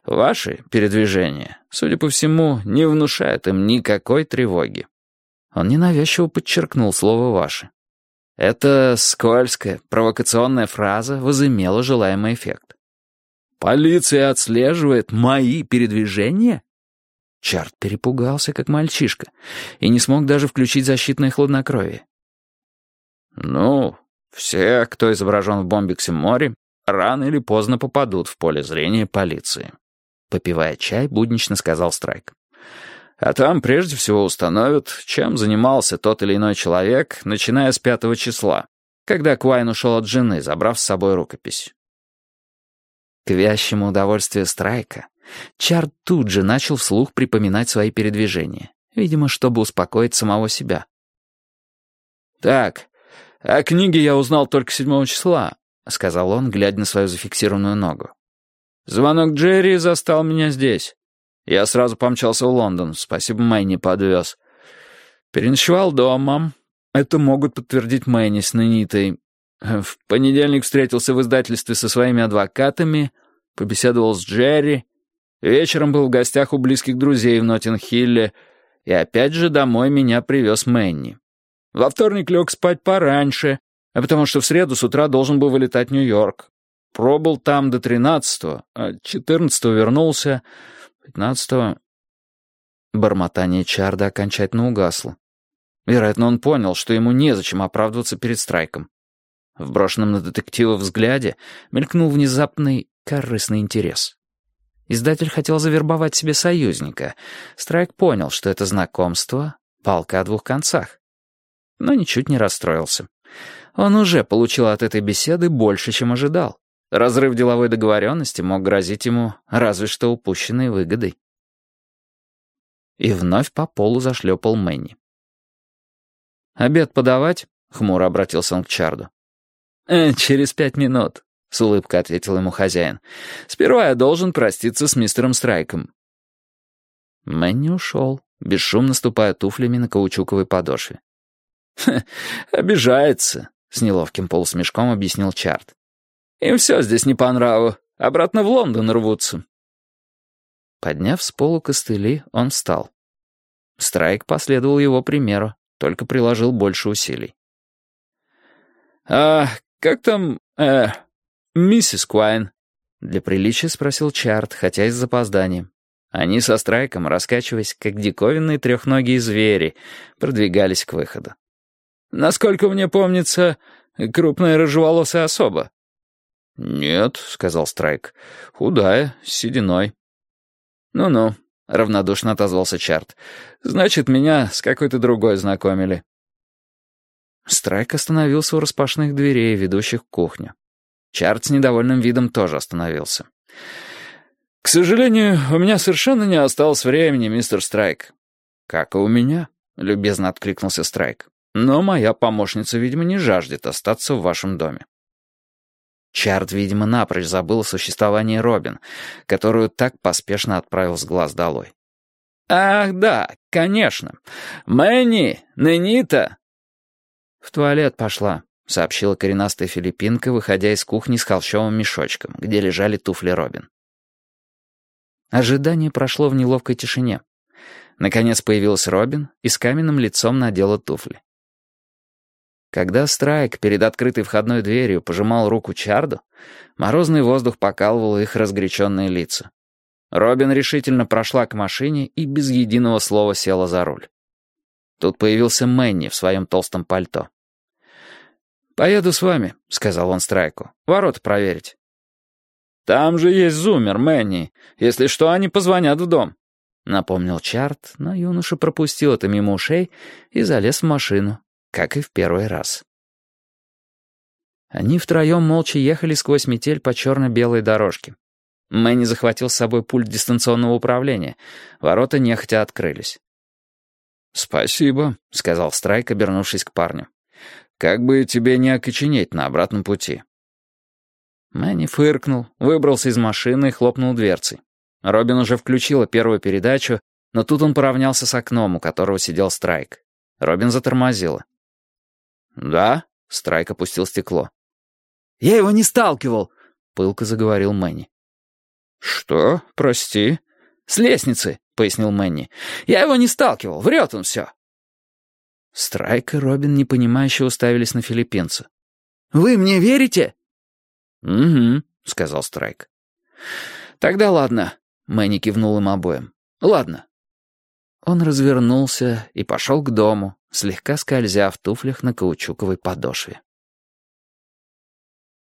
Ваши передвижения, судя по всему, не внушают им никакой тревоги». Он ненавязчиво подчеркнул слово «ваши». Эта скользкая, провокационная фраза возымела желаемый эффект. «Полиция отслеживает мои передвижения?» Чарт перепугался, как мальчишка, и не смог даже включить защитное хладнокровие. «Ну, все, кто изображен в Бомбиксе-море, рано или поздно попадут в поле зрения полиции», — попивая чай, буднично сказал Страйк. «А там прежде всего установят, чем занимался тот или иной человек, начиная с 5 числа, когда Куайн ушел от жены, забрав с собой рукопись». К вящему удовольствию Страйка Чарт тут же начал вслух припоминать свои передвижения, видимо, чтобы успокоить самого себя. «Так, о книге я узнал только 7 числа», — сказал он, глядя на свою зафиксированную ногу. «Звонок Джерри застал меня здесь. Я сразу помчался в Лондон, спасибо, Мэнни подвез. Переночевал дома. Это могут подтвердить Мэнни с Ненитой. В понедельник встретился в издательстве со своими адвокатами, побеседовал с Джерри. Вечером был в гостях у близких друзей в Ноттинг-Хилле, и опять же домой меня привез Мэнни. Во вторник лег спать пораньше, потому что в среду с утра должен был вылетать в Нью-Йорк. Пробыл там до 13-го, а 14-го вернулся, 15-го...» Бормотание Чарда окончательно угасло. Вероятно, он понял, что ему незачем оправдываться перед Страйком. В брошенном на детектива взгляде мелькнул внезапный корыстный интерес. Издатель хотел завербовать себе союзника. Страйк понял, что это знакомство — палка о двух концах. Но ничуть не расстроился. Он уже получил от этой беседы больше, чем ожидал. Разрыв деловой договоренности мог грозить ему разве что упущенной выгодой. И вновь по полу зашлепал Мэнни. «Обед подавать?» — хмуро обратился он к Чарду. «Через 5 минут», — с улыбкой ответил ему хозяин. «Сперва я должен проститься с мистером Страйком». Мэнни ушел, бесшумно ступая туфлями на каучуковой подошве. «Обижается», — с неловким полусмешком объяснил Чард. «Им все здесь не по нраву. Обратно в Лондон рвутся». Подняв с полу костыли, он встал. Страйк последовал его примеру, только приложил больше усилий. «А как там, миссис Куайн?» — для приличия спросил Чард, хотя и с запозданием. Они со Страйком, раскачиваясь, как диковинные трехногие звери, продвигались к выходу. «Насколько мне помнится, крупная рыжеволосая особа». «Нет», — сказал Страйк, — «худая, с сединой». «Ну-ну», — равнодушно отозвался Чард. «Значит, меня с какой-то другой знакомили». Страйк остановился у распашных дверей, ведущих в кухню. Чард с недовольным видом тоже остановился. «К сожалению, у меня совершенно не осталось времени, мистер Страйк». «Как и у меня», — любезно откликнулся Страйк. «Но моя помощница, видимо, не жаждет остаться в вашем доме». Чард, видимо, напрочь забыл о существовании Робин, которую так поспешно отправил с глаз долой. «Ах, да, конечно. Мэнни, Ненита!» «В туалет пошла», — сообщила коренастая филиппинка, выходя из кухни с холщовым мешочком, где лежали туфли Робин. Ожидание прошло в неловкой тишине. Наконец появилась Робин и с каменным лицом надела туфли. Когда Страйк перед открытой входной дверью пожимал руку Чарду, морозный воздух покалывал их разгоряченные лица. Робин решительно прошла к машине и без единого слова села за руль. Тут появился Мэнни в своем толстом пальто. «Поеду с вами», — сказал он Страйку, — «ворота проверить». «Там же есть зуммер, Мэнни. Если что, они позвонят в дом», — напомнил Чард, но юноша пропустил это мимо ушей и залез в машину, как и в первый раз. Они втроем молча ехали сквозь метель по черно-белой дорожке. Мэнни захватил с собой пульт дистанционного управления. Ворота нехотя открылись. «Спасибо», — сказал Страйк, обернувшись к парню. «Как бы тебе не окоченеть на обратном пути». Мэнни фыркнул, выбрался из машины и хлопнул дверцей. Робин уже включила первую передачу, но тут он поравнялся с окном, у которого сидел Страйк. Робин затормозила. «Да?» — Страйк опустил стекло. «Я его не сталкивал», — пылко заговорил Мэнни. «Что? Прости?» «С лестницы», — пояснил Мэнни. «Я его не сталкивал, врет он все». Страйк и Робин непонимающе уставились на филиппинца. «Вы мне верите?» «Угу», — сказал Страйк. «Тогда ладно», — Мэнни кивнул им обоим. «Ладно». Он развернулся и пошел к дому, слегка скользя в туфлях на каучуковой подошве.